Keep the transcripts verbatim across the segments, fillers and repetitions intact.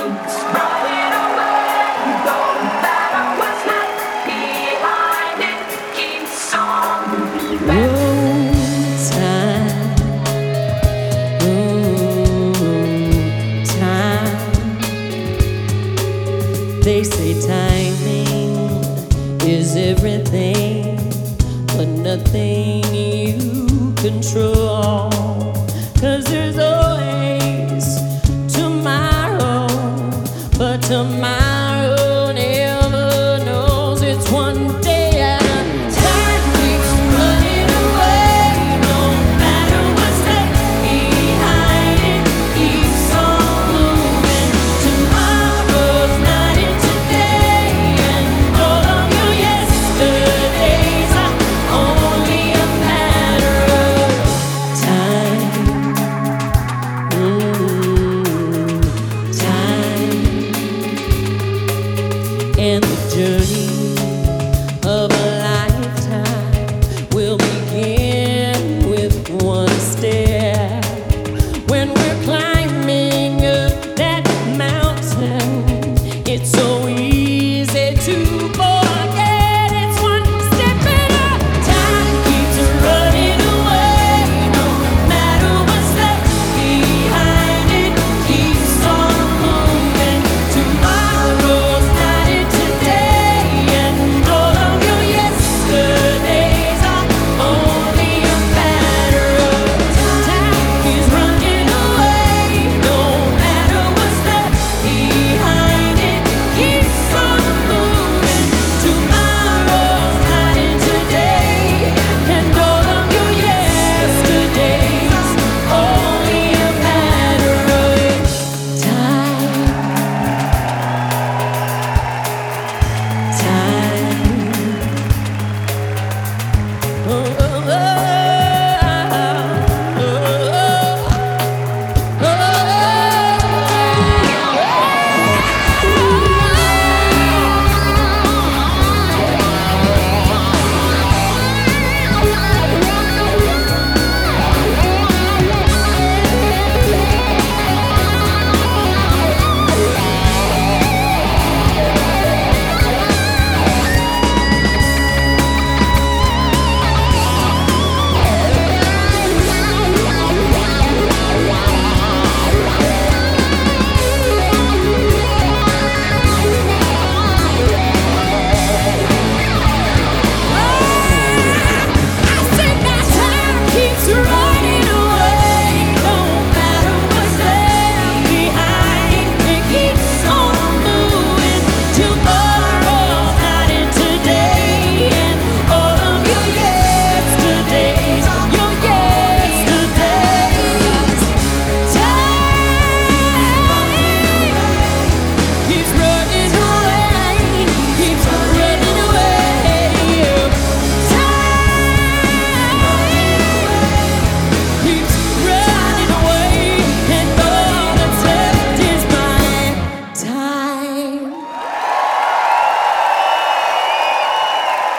keeps running away. No matter what's left behind, it keeps on moving back. They say timing is everything, but nothing you control. 'Cause there's always tomorrow, but tomorrow never knows. It's one day at a time, keeps running away. No matter what's left behind, it keeps on moving. Tomorrow's not in today, and all of your yesterdays are only a matter of time. Mm, time. And the journey of a lifetime will begin with one step. When we're climbing up that mountain, it's so easy to forget. It's one step at a time, keeps running away. No matter what's left behind, it keeps on moving. Tomorrow's not in today, and all of your yesterdays are only a matter of time. Keeps running away. No matter what's left behind, it keeps on moving. Tomorrow's not in today, and all of your yesterdays only a matter of time. Time. Oh, oh, oh, oh,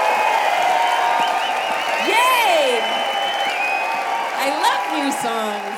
I love new songs.